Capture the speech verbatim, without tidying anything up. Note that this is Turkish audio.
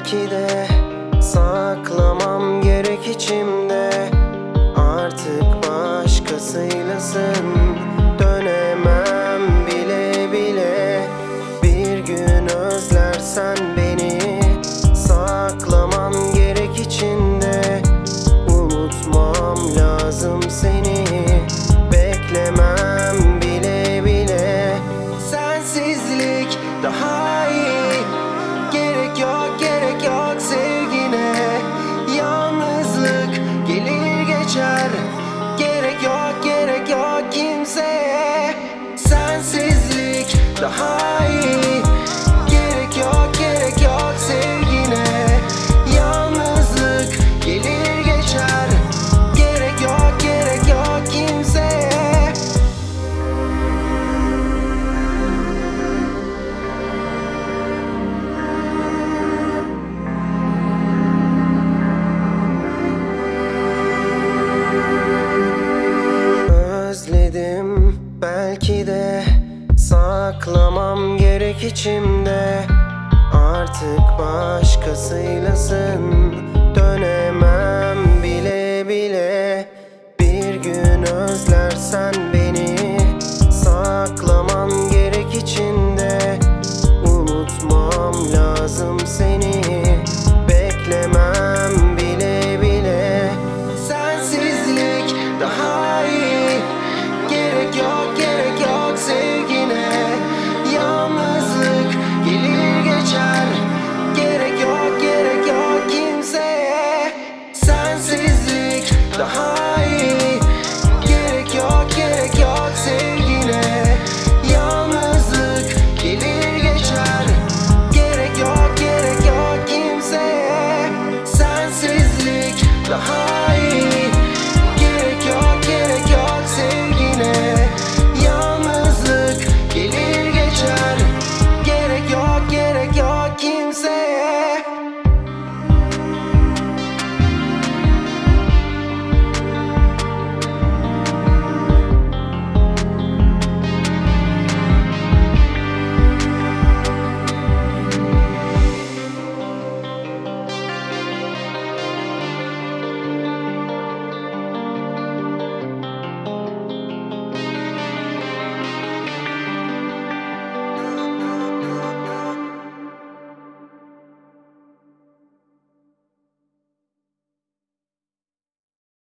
Belki de saklamam gerek içimde. Artık başkasıylasın, dönemem bile bile. Bir gün özlersen beni, saklamam gerek içinde. Unutmam lazım seni, beklemem bile bile. Sensizlik daha iyi, gerek yok gerek yok sevgine. Yalnızlık gelir geçer, gerek yok gerek yok kimseye. Sensizlik daha iyi, gerek yok gerek yok sevgine. Yalnızlık gelir geçer, gerek yok gerek yok kimseye. Özledim, belki de saklamam gerek içimde. Artık başkasıylasın, dönemem bile bile. Bir gün özlersen beni,